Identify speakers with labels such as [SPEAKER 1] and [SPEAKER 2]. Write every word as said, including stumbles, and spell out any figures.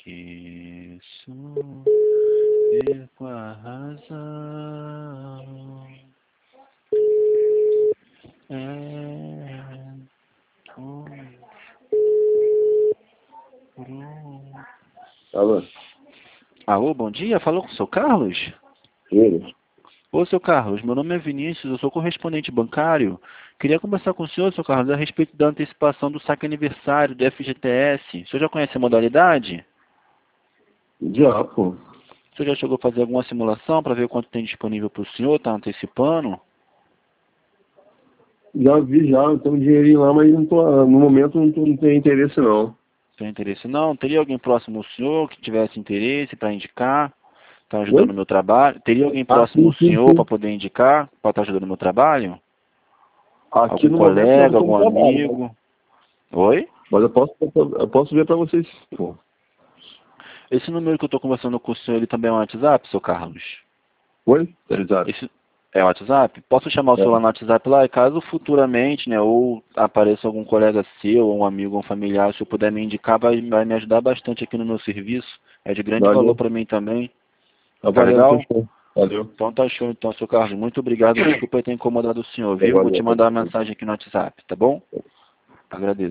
[SPEAKER 1] esqueço perco a razão. É um
[SPEAKER 2] Alô?
[SPEAKER 1] Alô, bom dia, falou com o seu Carlos?
[SPEAKER 2] Ele?
[SPEAKER 1] Ô, seu Carlos, meu nome é Vinícius, eu sou correspondente bancário. Queria conversar com o senhor, seu Carlos, a respeito da antecipação do saque aniversário do F G T S. O senhor já conhece a modalidade?
[SPEAKER 2] Já, pô.
[SPEAKER 1] O senhor já chegou a fazer alguma simulação para ver quanto tem disponível para o senhor? Está antecipando?
[SPEAKER 2] Já vi, já. Tem um dinheirinho lá, mas não tô, no momento não, tô, não tenho interesse, não.
[SPEAKER 1] Tem interesse não? Teria alguém próximo ao senhor que tivesse interesse para indicar? Está ajudando
[SPEAKER 2] Oi?
[SPEAKER 1] o meu trabalho? Teria alguém
[SPEAKER 2] Ah,
[SPEAKER 1] próximo
[SPEAKER 2] sim,
[SPEAKER 1] ao
[SPEAKER 2] sim,
[SPEAKER 1] senhor para
[SPEAKER 2] sim.
[SPEAKER 1] poder indicar? Para estar ajudando o meu trabalho?
[SPEAKER 2] Aqui
[SPEAKER 1] Algum
[SPEAKER 2] no momento não,
[SPEAKER 1] colega,
[SPEAKER 2] eu tô no
[SPEAKER 1] algum
[SPEAKER 2] trabalho, mas,
[SPEAKER 1] amigo? Oi?
[SPEAKER 2] mas eu, posso, eu posso ver pra vocês, pô.
[SPEAKER 1] Esse número que eu estou conversando com o senhor, ele também é um WhatsApp, seu Carlos?
[SPEAKER 2] Oi? Exato.
[SPEAKER 1] Esse é o WhatsApp? Posso chamar o
[SPEAKER 2] É.
[SPEAKER 1] senhor lá no WhatsApp lá? E caso futuramente, né, ou apareça algum colega seu, ou um amigo, ou um familiar, se eu puder me indicar, vai, vai me ajudar bastante aqui no meu serviço. É de grande valor
[SPEAKER 2] Valeu.
[SPEAKER 1] para mim também.
[SPEAKER 2] Tá
[SPEAKER 1] Tá
[SPEAKER 2] valendo,
[SPEAKER 1] legal?
[SPEAKER 2] fechou. Valeu.
[SPEAKER 1] Então tá show, então, seu Carlos. Muito obrigado. Desculpa eu ter incomodado o senhor, viu? Vou te
[SPEAKER 2] Valeu.
[SPEAKER 1] mandar uma mensagem aqui no WhatsApp, tá bom? Agradeço.